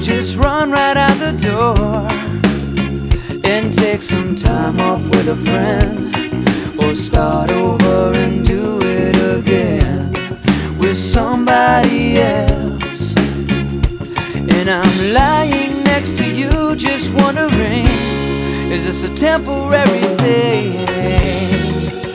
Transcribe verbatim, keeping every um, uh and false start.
just run right out the door and take some time off with a friend, or start over and do it again with somebody else. And I'm lying next to you just wondering, is this a temporary thing?